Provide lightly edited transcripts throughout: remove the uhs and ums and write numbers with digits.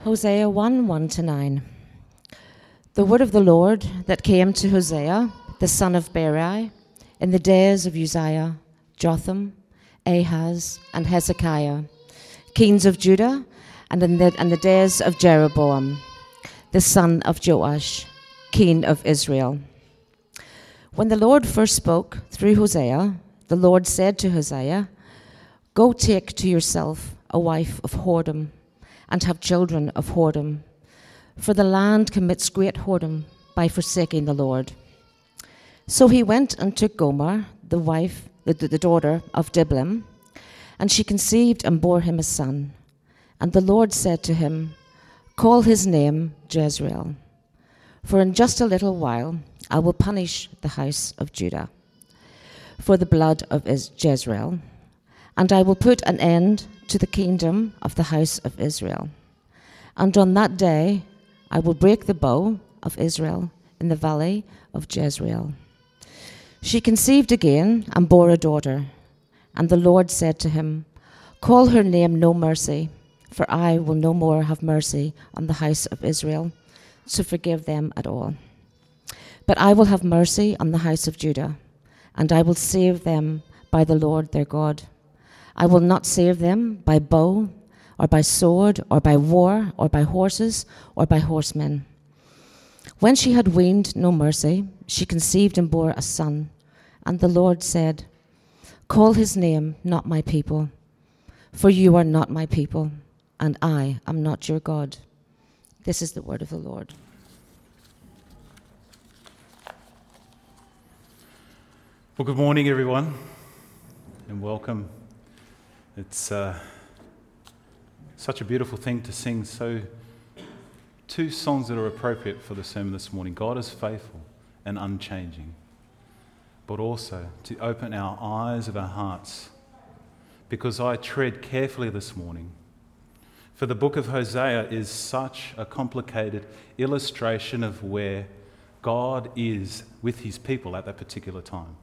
Hosea 1:1-9. The word of the Lord that came to Hosea, the son of Beeri, in the days of Uzziah, Jotham, Ahaz, and Hezekiah, kings of Judah, and in the days of Jeroboam, the son of Joash, king of Israel. When the Lord first spoke through Hosea, the Lord said to Hosea, "Go take to yourself a wife of whoredom, and have children of whoredom, for the land commits great whoredom by forsaking the Lord." So he went and took Gomer, the daughter of Diblaim, and she conceived and bore him a son. And the Lord said to him, "Call his name Jezreel, for in just a little while I will punish the house of Judah for the blood of Jezreel, and I will put an end to the kingdom of the house of Israel. And on that day I will break the bow of Israel in the valley of Jezreel." She conceived again and bore a daughter. And the Lord said to him, "Call her name No Mercy, for I will no more have mercy on the house of Israel to forgive them at all. But I will have mercy on the house of Judah, and I will save them by the Lord their God. I will not save them by bow, or by sword, or by war, or by horses, or by horsemen." When she had weaned No Mercy, she conceived and bore a son. And the Lord said, "Call his name Not My People, for you are not my people, and I am not your God." This is the word of the Lord. Well, good morning, everyone, and welcome. It's such a beautiful thing to sing. Two songs that are appropriate for the sermon this morning. God is faithful and unchanging, but also to open our eyes of our hearts, because I tread carefully this morning. For the book of Hosea is such a complicated illustration of where God is with his people at that particular time.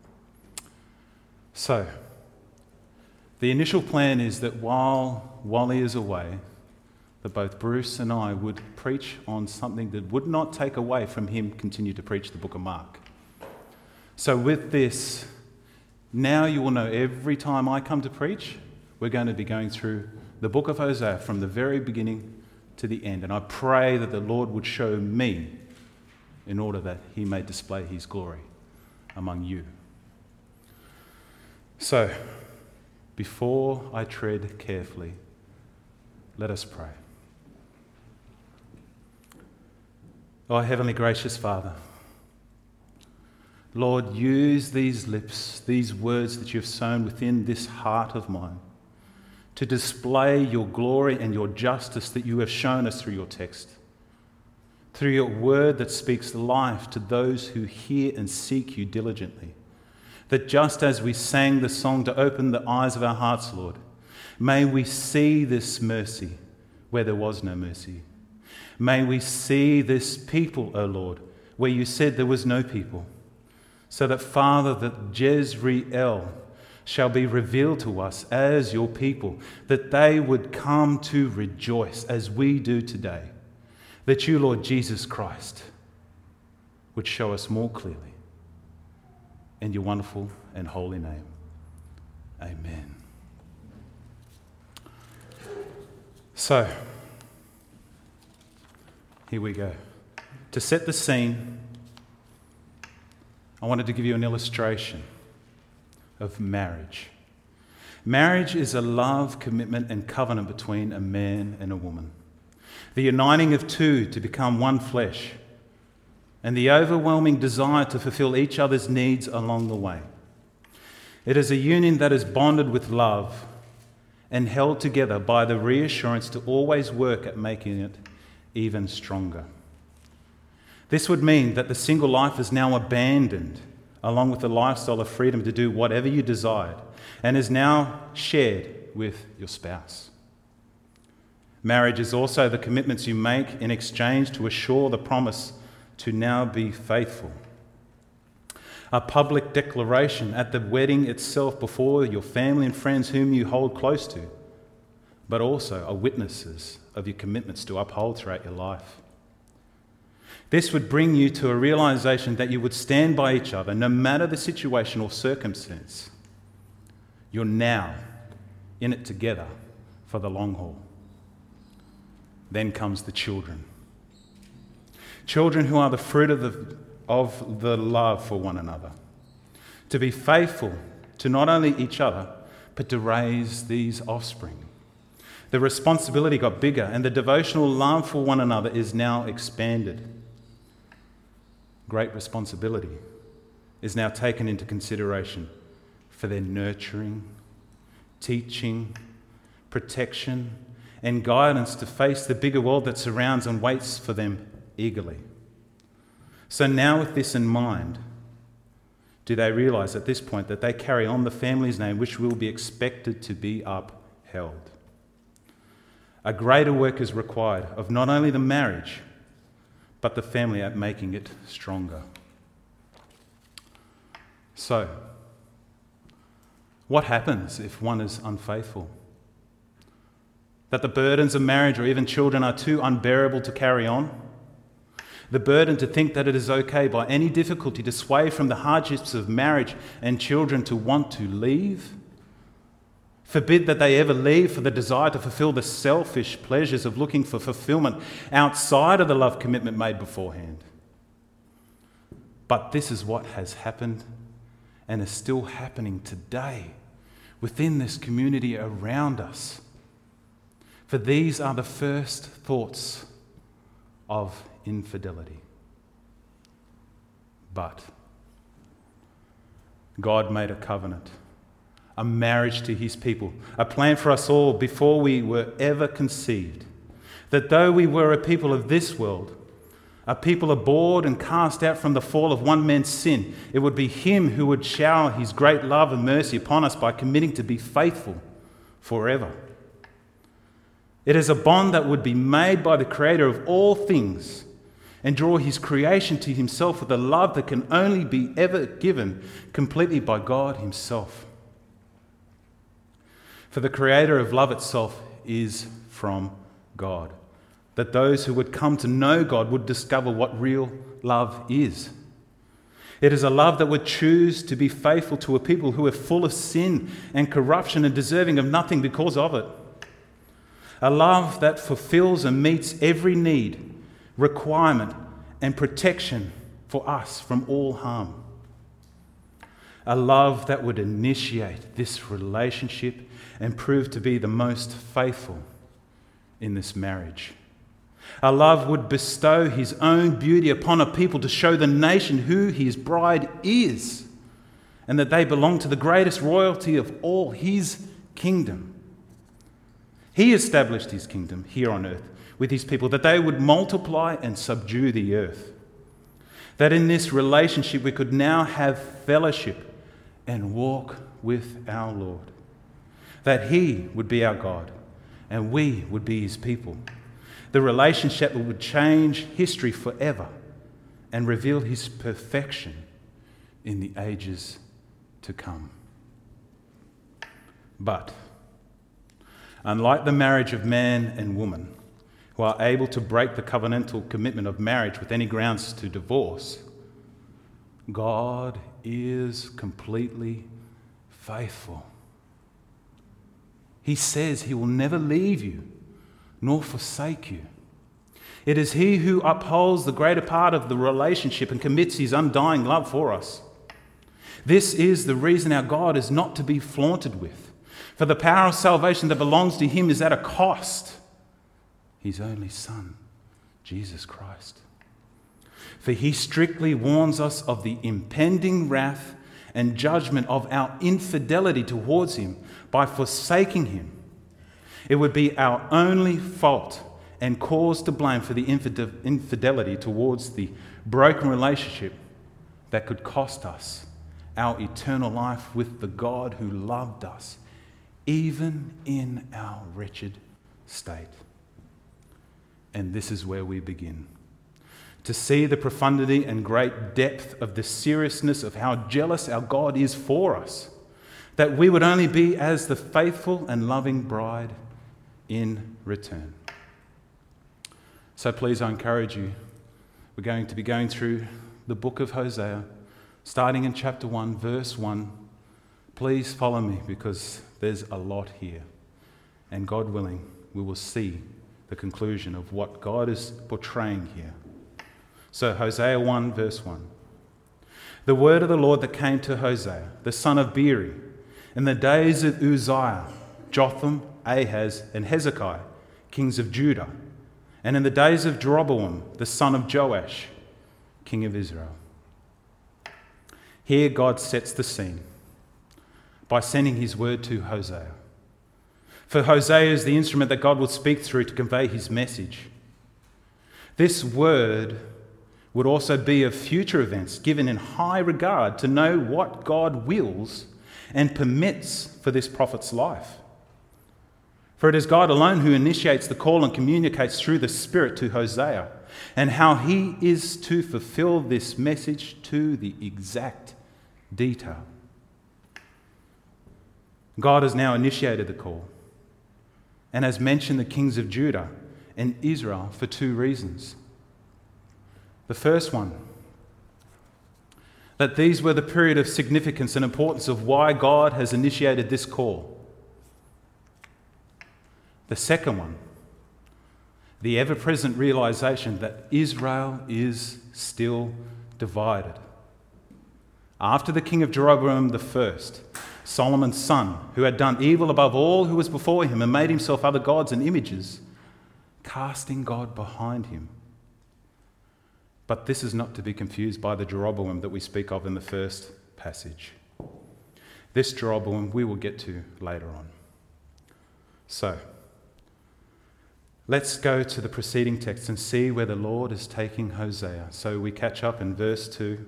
So, the initial plan is that while Wally is away, that both Bruce and I would preach on something that would not take away from him continue to preach the book of Mark. So with this, now you will know every time I come to preach, we're going to be going through the book of Hosea from the very beginning to the end. And I pray that the Lord would show me in order that he may display his glory among you. So, before I tread carefully, let us pray. Oh, Heavenly Gracious Father, Lord, use these lips, these words that you've sown within this heart of mine to display your glory and your justice that you have shown us through your text, through your word that speaks life to those who hear and seek you diligently. That just as we sang the song to open the eyes of our hearts, Lord, may we see this mercy where there was no mercy. May we see this people, O Lord, where you said there was no people. So that, Father, that Jezreel shall be revealed to us as your people, that they would come to rejoice as we do today. That you, Lord Jesus Christ, would show us more clearly. In your wonderful and holy name. Amen. So, here we go. To set the scene, I wanted to give you an illustration of marriage. Marriage is a love, commitment, and covenant between a man and a woman. The uniting of two to become one flesh, and the overwhelming desire to fulfill each other's needs along the way. It is a union that is bonded with love and held together by the reassurance to always work at making it even stronger. This would mean that the single life is now abandoned, along with the lifestyle of freedom to do whatever you desired, and is now shared with your spouse. Marriage is also the commitments you make in exchange to assure the promise to now be faithful. A public declaration at the wedding itself before your family and friends whom you hold close to but also are witnesses of your commitments to uphold throughout your life. This would bring you to a realization that you would stand by each other no matter the situation or circumstance. You're now in it together for the long haul. Then comes the children. Children who are the fruit of the love for one another. To be faithful to not only each other, but to raise these offspring. The responsibility got bigger, and the devotional love for one another is now expanded. Great responsibility is now taken into consideration for their nurturing, teaching, protection, and guidance to face the bigger world that surrounds and waits for them eagerly. So now, with this in mind, do they realise at this point that they carry on the family's name, which will be expected to be upheld? A greater work is required of not only the marriage, but the family at making it stronger. So, what happens if one is unfaithful? That the burdens of marriage or even children are too unbearable to carry on? The burden to think that it is okay by any difficulty to sway from the hardships of marriage and children to want to leave? Forbid that they ever leave for the desire to fulfill the selfish pleasures of looking for fulfillment outside of the love commitment made beforehand. But this is what has happened and is still happening today within this community around us. For these are the first thoughts of infidelity. But God made a covenant, a marriage to his people, a plan for us all before we were ever conceived, that though we were a people of this world, a people abhorred and cast out from the fall of one man's sin, it would be him who would shower his great love and mercy upon us by committing to be faithful forever. It is a bond that would be made by the Creator of all things and draw his creation to himself with a love that can only be ever given completely by God himself. For the Creator of love itself is from God, that those who would come to know God would discover what real love is. It is a love that would choose to be faithful to a people who are full of sin and corruption and deserving of nothing because of it. A love that fulfills and meets every need, requirement, and protection for us from all harm. A love that would initiate this relationship and prove to be the most faithful in this marriage. A love would bestow his own beauty upon a people to show the nation who his bride is and that they belong to the greatest royalty of all, his kingdom. He established his kingdom here on earth with his people, that they would multiply and subdue the earth. That in this relationship we could now have fellowship and walk with our Lord. That he would be our God and we would be his people. The relationship that would change history forever and reveal his perfection in the ages to come. But unlike the marriage of man and woman, who are able to break the covenantal commitment of marriage with any grounds to divorce, God is completely faithful. He says he will never leave you nor forsake you. It is he who upholds the greater part of the relationship and commits his undying love for us. This is the reason our God is not to be flaunted with. For the power of salvation that belongs to him is at a cost. His only Son, Jesus Christ. For he strictly warns us of the impending wrath and judgment of our infidelity towards him by forsaking him. It would be our only fault and cause to blame for the infidelity towards the broken relationship that could cost us our eternal life with the God who loved us, even in our wretched state. And this is where we begin. To see the profundity and great depth of the seriousness of how jealous our God is for us, that we would only be as the faithful and loving bride in return. So please, I encourage you, we're going to be going through the book of Hosea, starting in chapter 1, verse 1. Please follow me because there's a lot here. And God willing, we will see the conclusion of what God is portraying here. So Hosea 1, verse 1. The word of the Lord that came to Hosea, the son of Beeri, in the days of Uzziah, Jotham, Ahaz, and Hezekiah, kings of Judah, and in the days of Jeroboam, the son of Joash, king of Israel. Here God sets the scene by sending his word to Hosea. For Hosea is the instrument that God will speak through to convey his message. This word would also be of future events given in high regard to know what God wills and permits for this prophet's life. For it is God alone who initiates the call and communicates through the Spirit to Hosea, and how he is to fulfill this message to the exact detail. God has now initiated the call and has mentioned the kings of Judah and Israel for two reasons. The first one, that these were the period of significance and importance of why God has initiated this call. The second one, the ever-present realization that Israel is still divided. After the king of Jeroboam I, Solomon's son, who had done evil above all who was before him and made himself other gods and images, casting God behind him. But this is not to be confused by the Jeroboam that we speak of in the first passage. This Jeroboam we will get to later on. So, let's go to the preceding text and see where the Lord is taking Hosea. So we catch up in verse 2.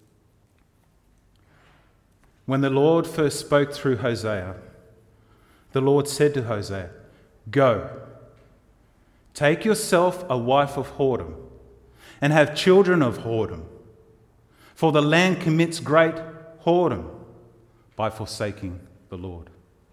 When the Lord first spoke through Hosea, the Lord said to Hosea, "Go, take yourself a wife of whoredom, and have children of whoredom, for the land commits great whoredom by forsaking the Lord."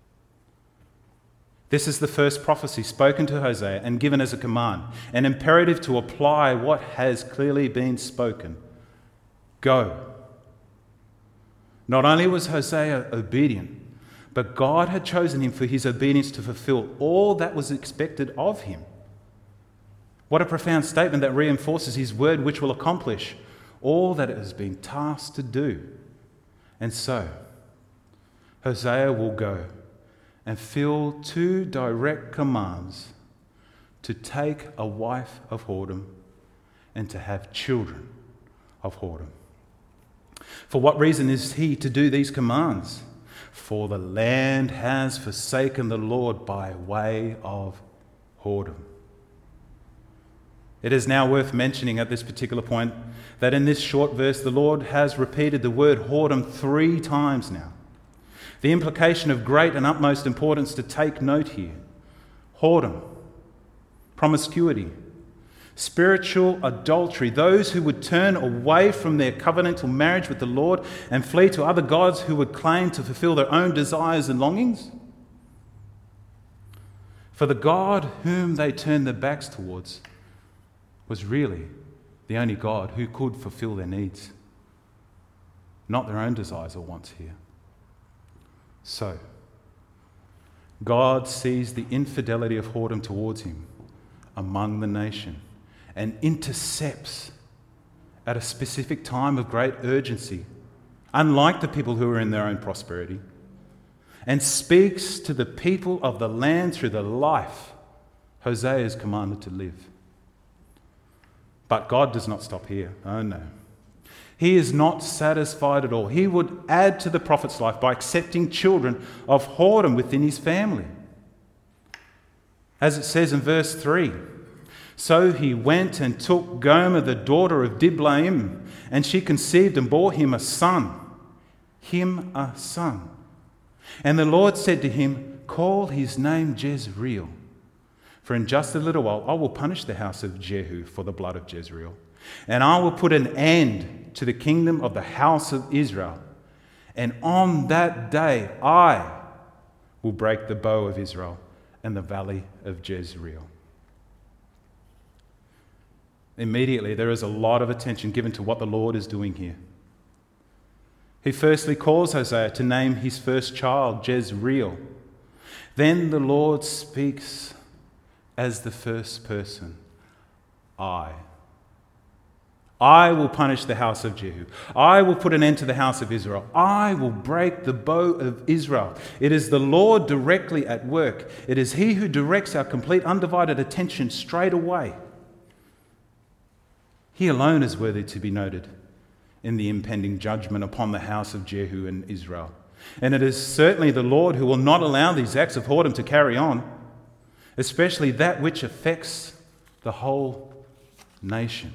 This is the first prophecy spoken to Hosea and given as a command, an imperative to apply what has clearly been spoken. Go. Not only was Hosea obedient, but God had chosen him for his obedience to fulfill all that was expected of him. What a profound statement that reinforces his word, which will accomplish all that it has been tasked to do. And so, Hosea will go and fill two direct commands: to take a wife of whoredom and to have children of whoredom. For what reason is he to do these commands? For the land has forsaken the Lord by way of whoredom. It is now worth mentioning at this particular point that in this short verse the Lord has repeated the word whoredom 3 times now. The implication of great and utmost importance to take note here: whoredom, promiscuity, spiritual adultery, those who would turn away from their covenantal marriage with the Lord and flee to other gods who would claim to fulfill their own desires and longings. For the God whom they turned their backs towards was really the only God who could fulfill their needs, not their own desires or wants here. So, God sees the infidelity of whoredom towards him among the nation and intercepts at a specific time of great urgency, unlike the people who are in their own prosperity, and speaks to the people of the land through the life Hosea is commanded to live. But God does not stop here. Oh no. He is not satisfied at all. He would add to the prophet's life by accepting children of whoredom within his family. As it says in verse 3, "So he went and took Gomer, the daughter of Diblaim, and she conceived and bore him a son. And the Lord said to him, 'Call his name Jezreel, for in just a little while I will punish the house of Jehu for the blood of Jezreel, and I will put an end to the kingdom of the house of Israel. And on that day I will break the bow of Israel and the valley of Jezreel. Immediately, there is a lot of attention given to what the Lord is doing here. He firstly calls Hosea to name his first child, Jezreel. Then the Lord speaks as the first person, I will punish the house of Jehu. I will put an end to the house of Israel. I will break the bow of Israel. It is the Lord directly at work. It is He who directs our complete undivided attention straight away. He alone is worthy to be noted in the impending judgment upon the house of Jehu and Israel. And it is certainly the Lord who will not allow these acts of whoredom to carry on, especially that which affects the whole nation.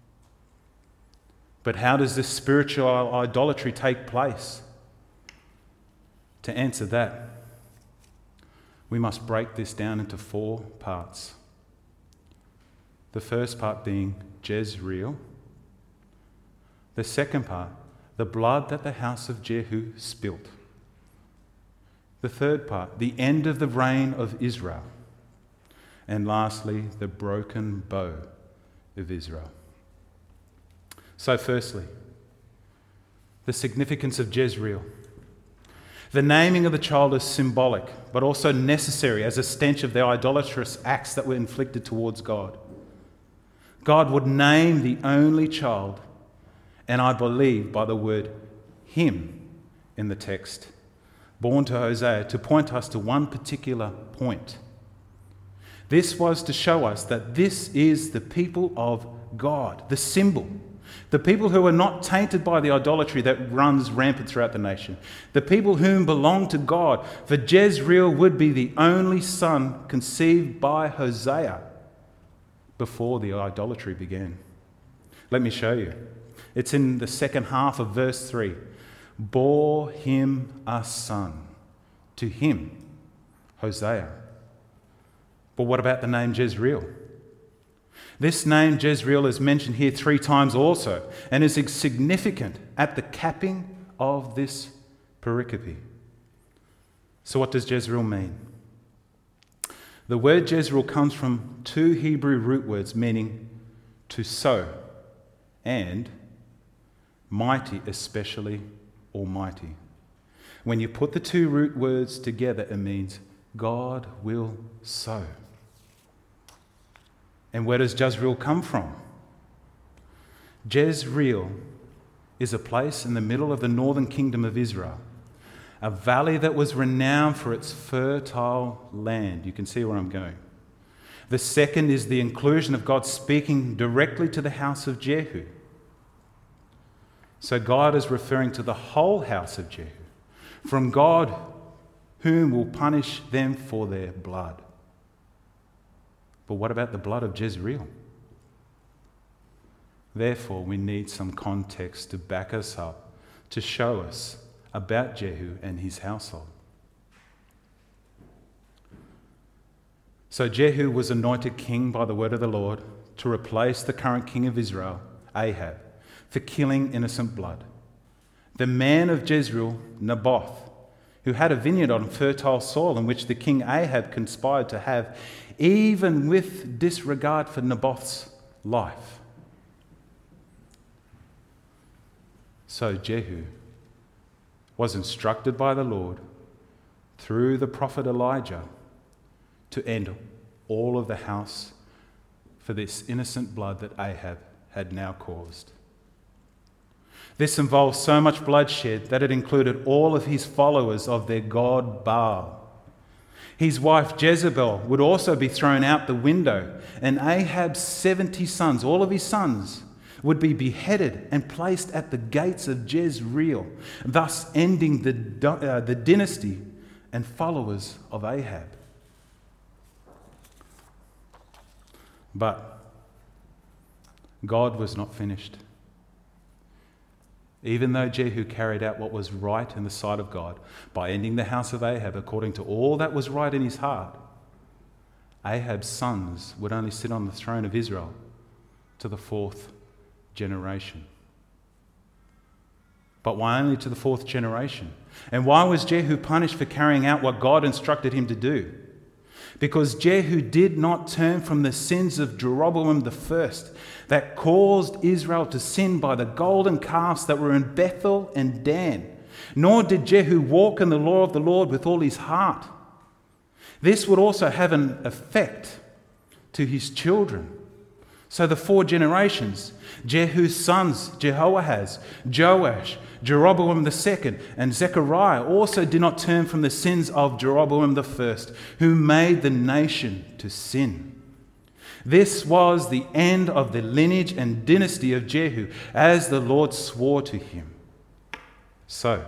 But how does this spiritual idolatry take place? To answer that, we must break this down into 4 parts. The first part being Jezreel. The second part, the blood that the house of Jehu spilt. The third part, the end of the reign of Israel. And lastly, the broken bow of Israel. So firstly, the significance of Jezreel. The naming of the child is symbolic, but also necessary as a stench of the idolatrous acts that were inflicted towards God. God would name the only child, and I believe by the word him in the text, born to Hosea, to point us to one particular point. This was to show us that this is the people of God, the symbol. The people who are not tainted by the idolatry that runs rampant throughout the nation. The people whom belong to God. For Jezreel would be the only son conceived by Hosea before the idolatry began. Let me show you. It's in the second half of verse 3. Bore him a son. To him, Hosea. But what about the name Jezreel? This name Jezreel is mentioned here 3 times also, and is significant at the capping of this pericope. So what does Jezreel mean? The word Jezreel comes from 2 Hebrew root words meaning to sow and mighty, especially almighty. When you put the 2 root words together, it means God will sow. And where does Jezreel come from? Jezreel is a place in the middle of the northern kingdom of Israel, a valley that was renowned for its fertile land. You can see where I'm going. The second is the inclusion of God speaking directly to the house of Jehu. So God is referring to the whole house of Jehu, from God whom will punish them for their blood. But what about the blood of Jezreel? Therefore, we need some context to back us up, to show us about Jehu and his household. So Jehu was anointed king by the word of the Lord to replace the current king of Israel, Ahab, for killing innocent blood. The man of Jezreel, Naboth, who had a vineyard on fertile soil in which the king Ahab conspired to have, even with disregard for Naboth's life. So Jehu was instructed by the Lord through the prophet Elijah to end all of the house for this innocent blood that Ahab had now caused. This involved so much bloodshed that it included all of his followers of their god Baal. His wife Jezebel would also be thrown out the window, and Ahab's 70 sons, all of his sons, would be beheaded and placed at the gates of Jezreel, thus ending the dynasty and followers of Ahab. But God was not finished. Even though Jehu carried out what was right in the sight of God by ending the house of Ahab according to all that was right in his heart, Ahab's sons would only sit on the throne of Israel to the 4th generation. But why only to the 4th generation? And why was Jehu punished for carrying out what God instructed him to do? because Jehu did not turn from the sins of Jeroboam the first, that caused Israel to sin by the golden calves that were in Bethel and Dan. Nor did Jehu walk in the law of the Lord with all his heart. This would also have an effect to his children. So the 4 generations, Jehu's sons, Jehoahaz, Joash, Jeroboam II, and Zechariah also did not turn from the sins of Jeroboam I, who made the nation to sin. This was the end of the lineage and dynasty of Jehu, as the Lord swore to him. So,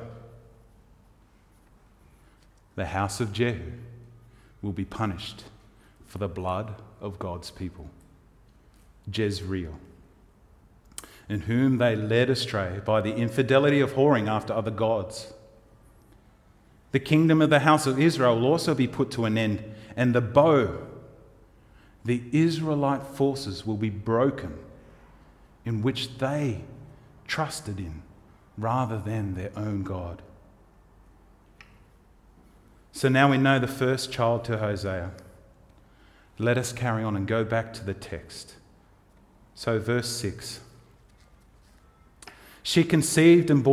the house of Jehu will be punished for the blood of God's people. Jezreel, in whom they led astray by the infidelity of whoring after other gods. The kingdom of the house of Israel will also be put to an end, and the bow, the Israelite forces, will be broken, in which they trusted in rather than their own God. So now we know the first child to Hosea. Let us carry on and go back to the text. So verse 6. She conceived again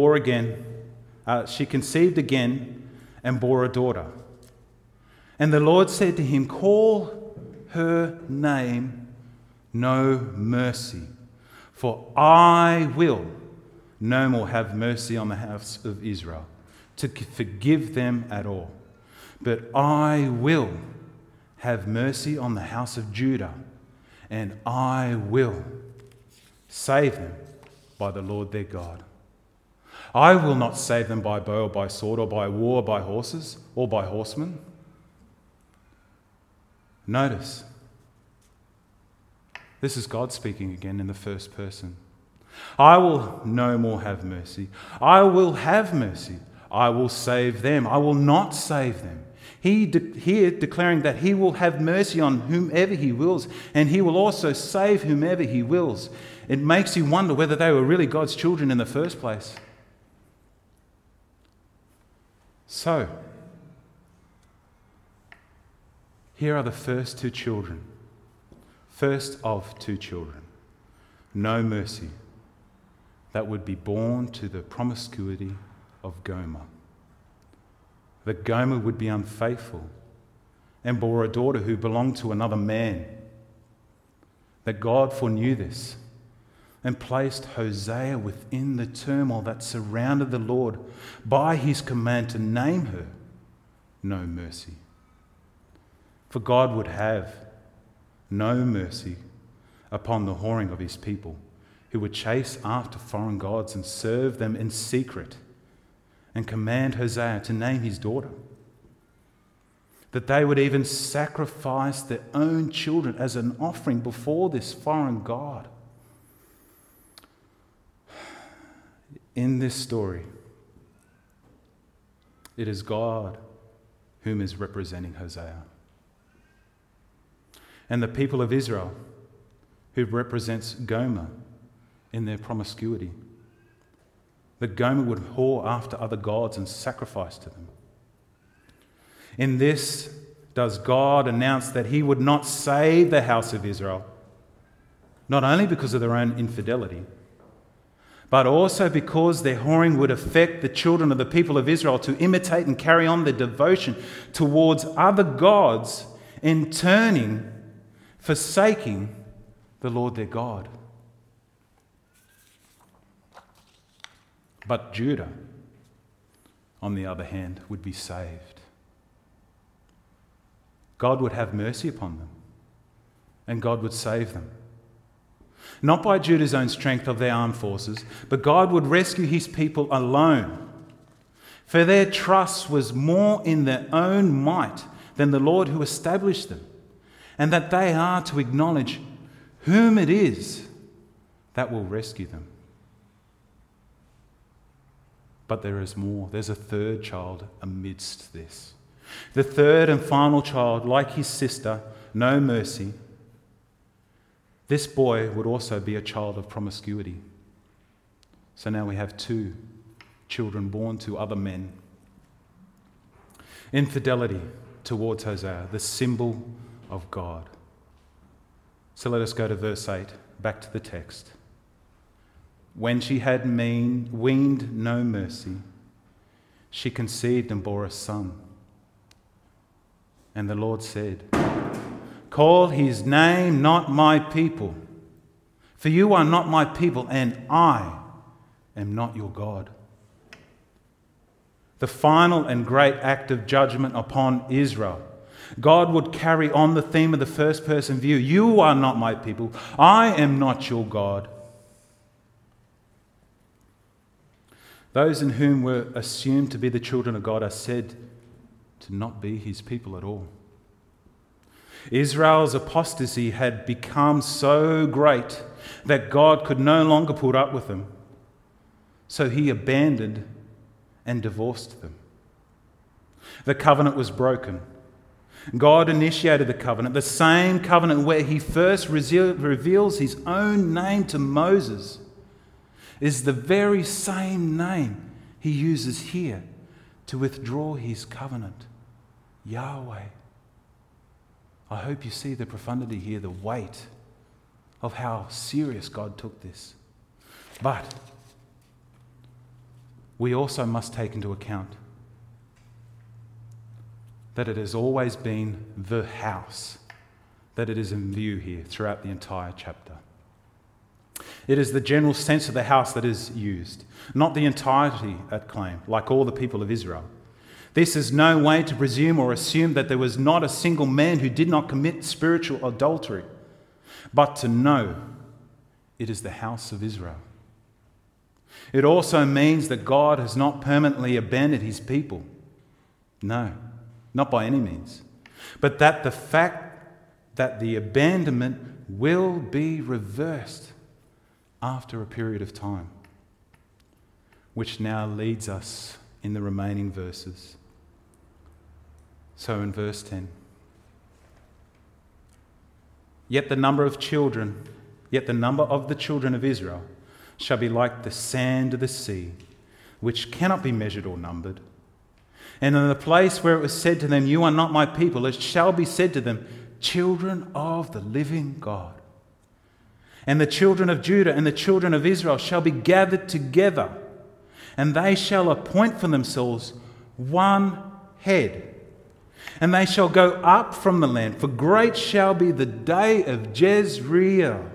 and bore a daughter. And the Lord said to him, call her name No Mercy, for I will no more have mercy on the house of Israel, to forgive them at all. But I will have mercy on the house of Judah, and I will save them by the Lord their God. I will not save them by bow or by sword or by war or by horses or by horsemen. Notice, this is God speaking again in the first person. I will no more have mercy. I will have mercy. I will save them. I will not save them. Here declaring that he will have mercy on whomever he wills, and he will also save whomever he wills. It makes you wonder whether they were really God's children in the first place. So, here are the first 2 children. First of 2 children. No mercy. That would be born to the promiscuity of Gomer. That Gomer would be unfaithful and bore a daughter who belonged to another man. That God foreknew this and placed Hosea within the turmoil that surrounded the Lord by his command to name her No Mercy. For God would have no mercy upon the whoring of his people, who would chase after foreign gods and serve them in secret, and command Hosea to name his daughter. That they would even sacrifice their own children as an offering before this foreign god. In this story, it is God whom is representing Hosea. And the people of Israel who represents Gomer in their promiscuity. That Gomer would whore after other gods and sacrifice to them. In this does God announce that he would not save the house of Israel, not only because of their own infidelity, but also because their whoring would affect the children of the people of Israel to imitate and carry on their devotion towards other gods, in turning, forsaking the Lord their God. But Judah, on the other hand, would be saved. God would have mercy upon them, and God would save them. Not by Judah's own strength of their armed forces, but God would rescue his people alone. For their trust was more in their own might than the Lord who established them, and that they are to acknowledge whom it is that will rescue them. But there is more. There's a third child amidst this. The third and final child, like his sister, No Mercy. This boy would also be a child of promiscuity. So now we have 2 children born to other men. Infidelity towards Hosea, the symbol of God. So let us go to verse 8, back to the text. When she had weaned no mercy, she conceived and bore a son. And the Lord said, call his name not my people, for you are not my people, and I am not your God. The final and great act of judgment upon Israel. God would carry on the theme of the first person view. You are not my people. I am not your God. Those in whom were assumed to be the children of God are said to not be his people at all. Israel's apostasy had become so great that God could no longer put up with them. So he abandoned and divorced them. The covenant was broken. God initiated the covenant, the same covenant where he first reveals his own name to Moses is the very same name he uses here to withdraw his covenant, Yahweh. I hope you see the profundity here, the weight of how serious God took this. But we also must take into account that it has always been the house that it is in view here throughout the entire chapter. It is the general sense of the house that is used, not the entirety at claim, like all the people of Israel. This is no way to presume or assume that there was not a single man who did not commit spiritual adultery, but to know it is the house of Israel. It also means that God has not permanently abandoned his people. No, not by any means. But that the fact that the abandonment will be reversed after a period of time, which now leads us in the remaining verses. So in verse 10, yet the number of the children of Israel shall be like the sand of the sea, which cannot be measured or numbered. And in the place where it was said to them, you are not my people, it shall be said to them, children of the living God. And the children of Judah and the children of Israel shall be gathered together, and they shall appoint for themselves one head. And they shall go up from the land, for great shall be the day of Jezreel.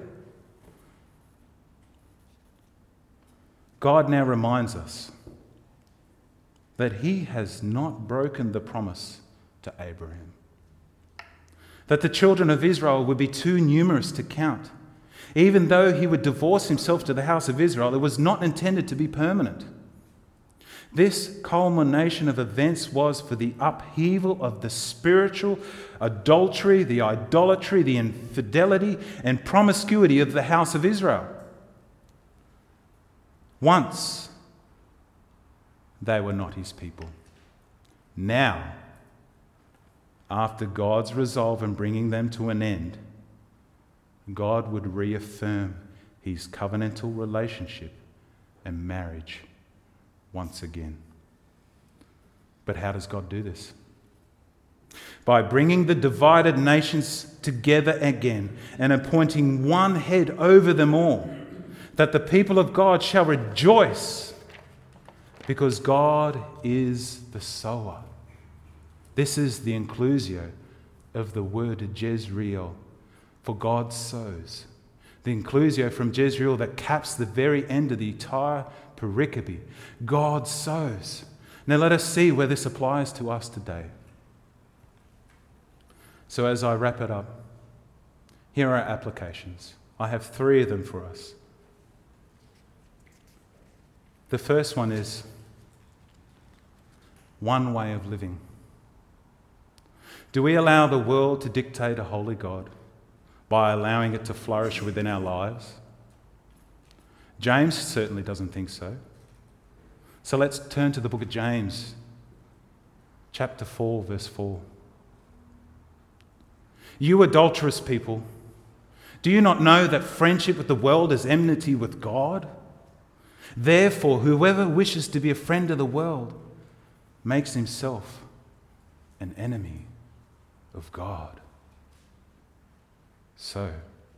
God now reminds us that he has not broken the promise to Abraham, that the children of Israel would be too numerous to count. Even though he would divorce himself to the house of Israel, it was not intended to be permanent. This culmination of events was for the upheaval of the spiritual adultery, the idolatry, the infidelity, and promiscuity of the house of Israel. Once, they were not his people. Now, after God's resolve in bringing them to an end, God would reaffirm his covenantal relationship and marriage once again. But how does God do this? By bringing the divided nations together again and appointing one head over them all, that the people of God shall rejoice because God is the sower. This is the inclusio of the word Jezreel, for God sows. The inclusio from Jezreel that caps the very end of the entire pericope. God sows. Now let us see where this applies to us today. So as I wrap it up, here are our applications. I have 3 of them for us. The first one is one way of living. Do we allow the world to dictate a holy God by allowing it to flourish within our lives? James certainly doesn't think so. So let's turn to the book of James, chapter 4, verse 4. You adulterous people, do you not know that friendship with the world is enmity with God? Therefore, whoever wishes to be a friend of the world makes himself an enemy of God. So,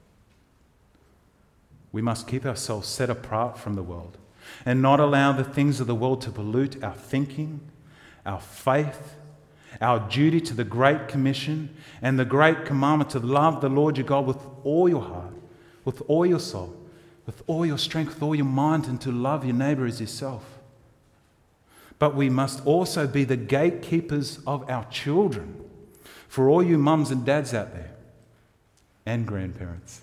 we must keep ourselves set apart from the world and not allow the things of the world to pollute our thinking, our faith, our duty to the Great Commission and the Great Commandment to love the Lord your God with all your heart, with all your soul, with all your strength, with all your mind, and to love your neighbour as yourself. But we must also be the gatekeepers of our children. For all you mums and dads out there, and grandparents.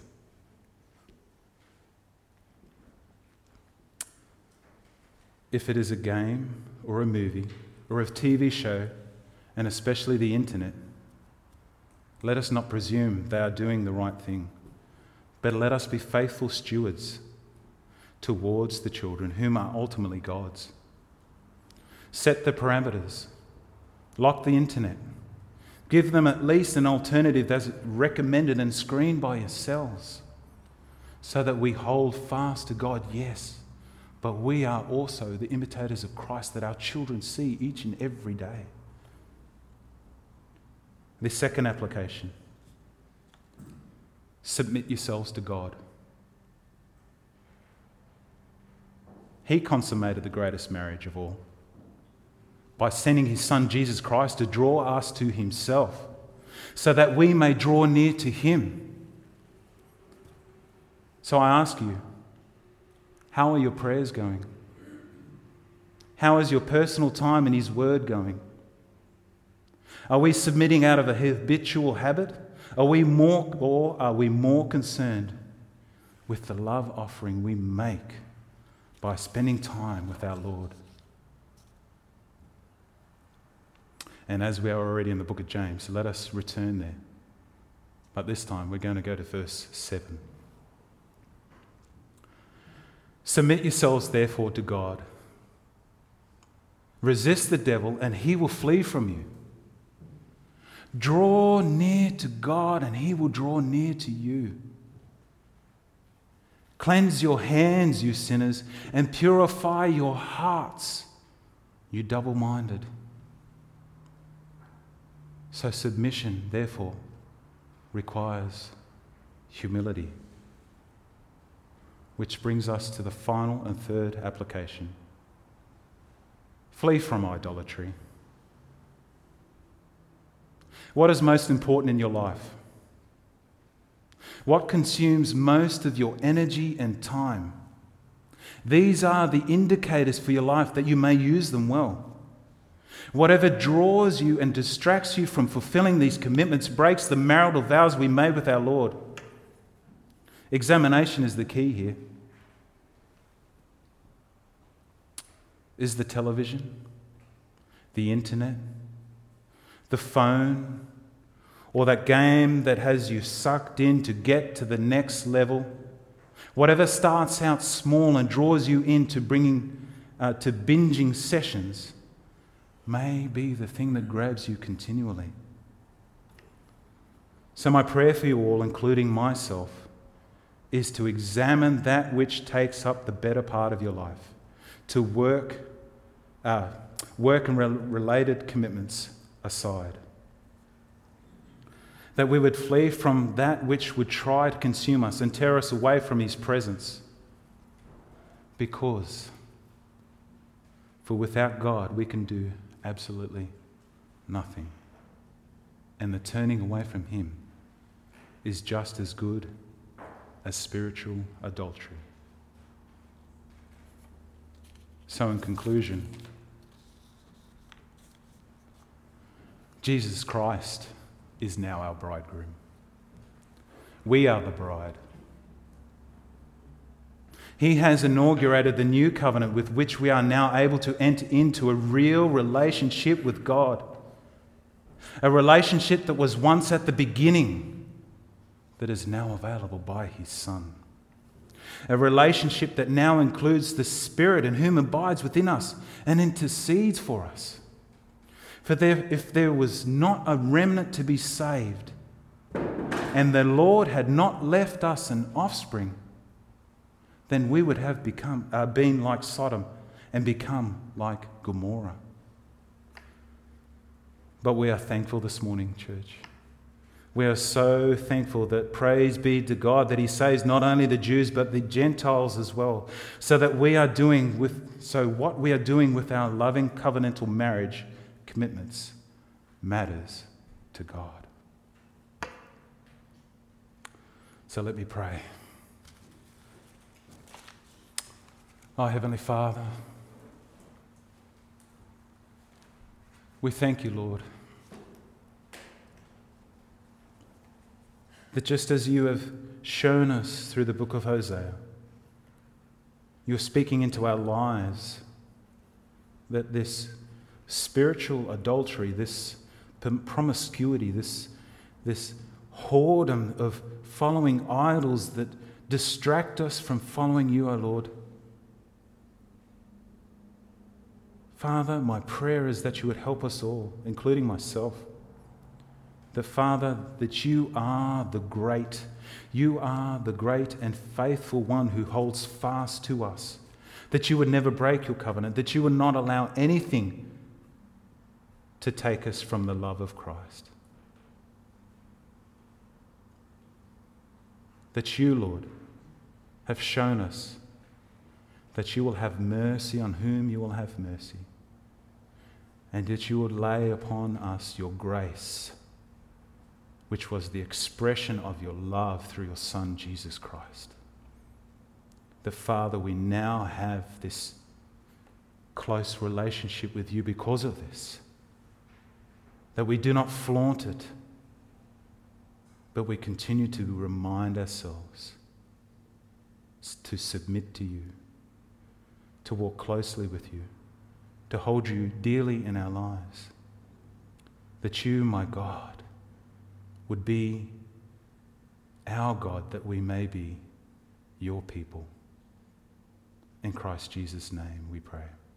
If it is a game or a movie or a TV show, and especially the internet, let us not presume they are doing the right thing, but let us be faithful stewards towards the children, whom are ultimately God's. Set the parameters, lock the internet, give them at least an alternative that's recommended and screened by yourselves, so that we hold fast to God, yes, but we are also the imitators of Christ that our children see each and every day. The second application, submit yourselves to God. He consummated the greatest marriage of all by sending his Son Jesus Christ to draw us to himself so that we may draw near to him. So I ask you, how are your prayers going? How is your personal time in his word going? Are we submitting out of a habitual habit? Are we more concerned with the love offering we make by spending time with our Lord? And as we are already in the book of James, let us return there. But this time we're going to go to verse 7. Submit yourselves therefore to God. Resist the devil and he will flee from you. Draw near to God and he will draw near to you. Cleanse your hands, you sinners, and purify your hearts, you double-minded. So submission, therefore, requires humility. Which brings us to the final and third application. Flee from idolatry. What is most important in your life? What consumes most of your energy and time? These are the indicators for your life that you may use them well. Whatever draws you and distracts you from fulfilling these commitments breaks the marital vows we made with our Lord. Examination is the key here. Is the television, the internet, the phone, or that game that has you sucked in to get to the next level, whatever starts out small and draws you into to binging sessions, may be the thing that grabs you continually. So my prayer for you all, including myself, is to examine that which takes up the better part of your life, to work and related commitments aside. That we would flee from that which would try to consume us and tear us away from his presence. For without God we can do absolutely nothing. And the turning away from him is just as good as spiritual adultery. So in conclusion, Jesus Christ is now our bridegroom. We are the bride. He has inaugurated the new covenant with which we are now able to enter into a real relationship with God. A relationship that was once at the beginning, that is now available by his Son. A relationship that now includes the Spirit in whom abides within us and intercedes for us. For if there was not a remnant to be saved, and the Lord had not left us an offspring, then we would have been like Sodom and become like Gomorrah. But we are thankful this morning, church, We are so thankful that praise be to God that he saves not only the Jews but the Gentiles as well, so that what we are doing with our loving covenantal marriage commitments matters to God. So let me pray. Oh, Heavenly Father, we thank you, Lord, that just as you have shown us through the book of Hosea, you're speaking into our lives that this spiritual adultery, this promiscuity, this whoredom of following idols that distract us from following you, O Lord. Father, my prayer is that you would help us all, including myself. That, Father, that you are the great and faithful one who holds fast to us. That you would never break your covenant, that you would not allow anything to take us from the love of Christ. That you, Lord, have shown us that you will have mercy on whom you will have mercy, and that you would lay upon us your grace, which was the expression of your love through your Son, Jesus Christ. The Father, we now have this close relationship with you because of this, that we do not flaunt it, but we continue to remind ourselves to submit to you, to walk closely with you, to hold you dearly in our lives, that you, my God, would be our God, that we may be your people. In Christ Jesus' name we pray.